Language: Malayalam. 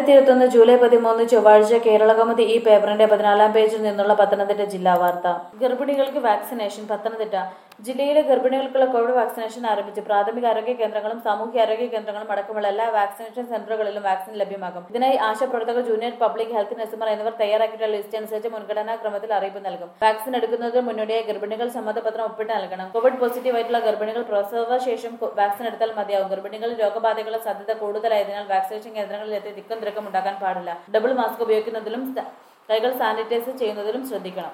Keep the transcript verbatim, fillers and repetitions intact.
രണ്ടായിരത്തി ഇരുപത്തൊന്ന് ജൂലൈ പതിമൂന്ന് ചൊവ്വാഴ്ച കേരളകൗമുദി ഈ പേപ്പറിന്റെ പതിനാലാം പേജിൽ നിന്നുള്ള പത്തനംതിട്ട ജില്ലാ വാർത്ത. ഗർഭിണികൾക്ക് വാക്സിനേഷൻ. പത്തനംതിട്ട ജില്ലയിലെ ഗർഭിണികൾക്കുള്ള കോവിഡ് വാക്സിനേഷൻ ആരംഭിച്ചു. പ്രാഥമിക ആരോഗ്യ കേന്ദ്രങ്ങളും സാമൂഹ്യ ആരോഗ്യ കേന്ദ്രങ്ങളും അടക്കമുള്ള എല്ലാ വാക്സിനേഷൻ സെന്ററുകളിലും വാക്സിൻ ലഭ്യമാകും. ഇതിനായി ആശാപ്രവർത്തകർ, ജൂനിയർ പബ്ലിക് ഹെൽത്ത് നഴ്സുമാർ എന്നിവർ തയ്യാറാക്കിയിട്ടുള്ള ലിസ്റ്റ് അനുസരിച്ച് മുൻഗണനാ ക്രമത്തിൽ അറിയിപ്പ് നൽകും. വാക്സിൻ എടുക്കുന്നതിന് മുന്നോടിയായി ഗർഭിണികൾ സമ്മതപത്രം ഒപ്പിട്ട് നൽകണം. കോവിഡ് പോസിറ്റീവായിട്ടുള്ള ഗർഭിണികൾ പ്രസവശേഷം വാക്സിൻ എടുത്താൽ മതിയാകും. ഗർഭിണികളിൽ രോഗബാധകളുടെ സാധ്യത കൂടുതലായതിനാൽ വാക്സിനേഷൻ കേന്ദ്രങ്ങളിൽ എത്തി തിക്കും തിരക്കും ഉണ്ടാക്കാൻ പാടില്ല. ഡബിൾ മാസ്ക് ഉപയോഗിക്കുന്നതിലും കൈകൾ സാനിറ്റൈസ് ചെയ്യുന്നതിലും ശ്രദ്ധിക്കണം.